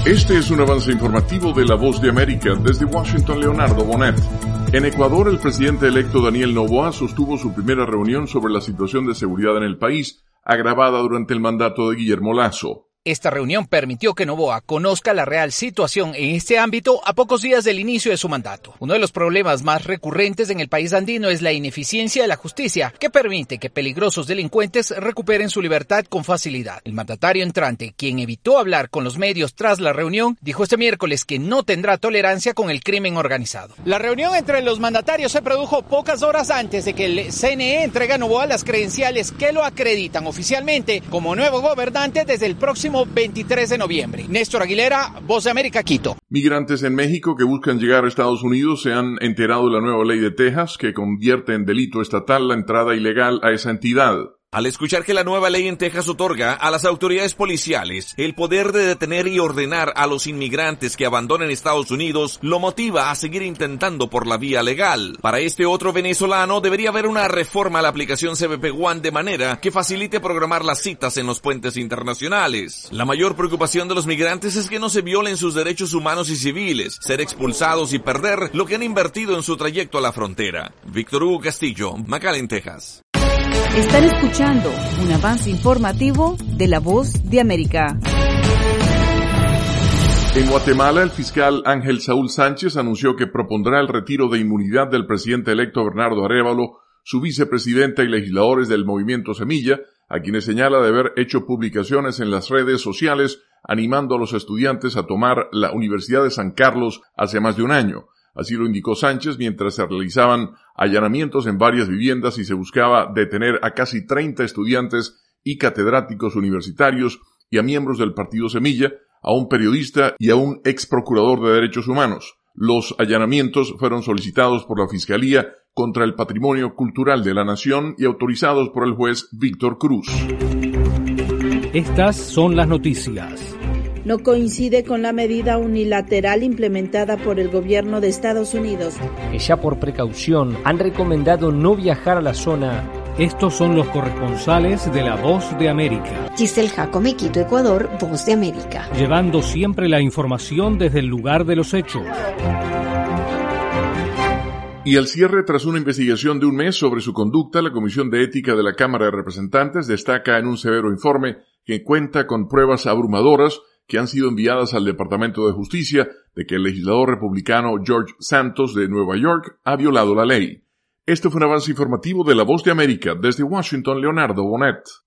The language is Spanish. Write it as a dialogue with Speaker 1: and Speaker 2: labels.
Speaker 1: Este es un avance informativo de La Voz de América. Desde Washington, Leonardo Bonet. En Ecuador, el presidente electo Daniel Noboa sostuvo su primera reunión sobre la situación de seguridad en el país, agravada durante el mandato de Guillermo Lasso.
Speaker 2: Esta reunión permitió que Noboa conozca la real situación en este ámbito a pocos días del inicio de su mandato. Uno de los problemas más recurrentes en el país andino es la ineficiencia de la justicia, que permite que peligrosos delincuentes recuperen su libertad con facilidad. El mandatario entrante, quien evitó hablar con los medios tras la reunión, dijo este miércoles que no tendrá tolerancia con el crimen organizado. La reunión entre los mandatarios se produjo pocas horas antes de que el CNE entregue a Noboa las credenciales que lo acreditan oficialmente como nuevo gobernante desde el próximo 23 de noviembre. Néstor Aguilera, Voz de América, Quito.
Speaker 1: Migrantes en México que buscan llegar a Estados Unidos se han enterado de la nueva ley de Texas que convierte en delito estatal la entrada ilegal a esa entidad.
Speaker 3: Al escuchar que la nueva ley en Texas otorga a las autoridades policiales el poder de detener y ordenar a los inmigrantes que abandonen Estados Unidos, lo motiva a seguir intentando por la vía legal. Para este otro venezolano debería haber una reforma a la aplicación CBP One de manera que facilite programar las citas en los puentes internacionales. La mayor preocupación de los migrantes es que no se violen sus derechos humanos y civiles, ser expulsados y perder lo que han invertido en su trayecto a la frontera. Víctor Hugo Castillo, McAllen, Texas.
Speaker 4: Están escuchando un avance informativo de La Voz de América.
Speaker 1: En Guatemala, el fiscal Ángel Saúl Sánchez anunció que propondrá el retiro de inmunidad del presidente electo Bernardo Arévalo, su vicepresidenta y legisladores del Movimiento Semilla, a quienes señala de haber hecho publicaciones en las redes sociales animando a los estudiantes a tomar la Universidad de San Carlos hace más de un año. Así lo indicó Sánchez mientras se realizaban allanamientos en varias viviendas y se buscaba detener a casi 30 estudiantes y catedráticos universitarios y a miembros del Partido Semilla, a un periodista y a un ex procurador de derechos humanos. Los allanamientos fueron solicitados por la Fiscalía contra el patrimonio cultural de la nación y autorizados por el juez Víctor Cruz.
Speaker 5: Estas son las noticias.
Speaker 6: No coincide con la medida unilateral implementada por el gobierno de Estados Unidos.
Speaker 7: Que ya por precaución han recomendado no viajar a la zona.
Speaker 5: Estos son los corresponsales de La Voz de América.
Speaker 8: Giselle Jacome, Quito, Ecuador, Voz de América.
Speaker 5: Llevando siempre la información desde el lugar de los hechos.
Speaker 1: Y al cierre, tras una investigación de un mes sobre su conducta, la Comisión de Ética de la Cámara de Representantes destaca en un severo informe que cuenta con pruebas abrumadoras que han sido enviadas al Departamento de Justicia de que el legislador republicano George Santos de Nueva York ha violado la ley. Este fue un avance informativo de La Voz de América. Desde Washington, Leonardo Bonet.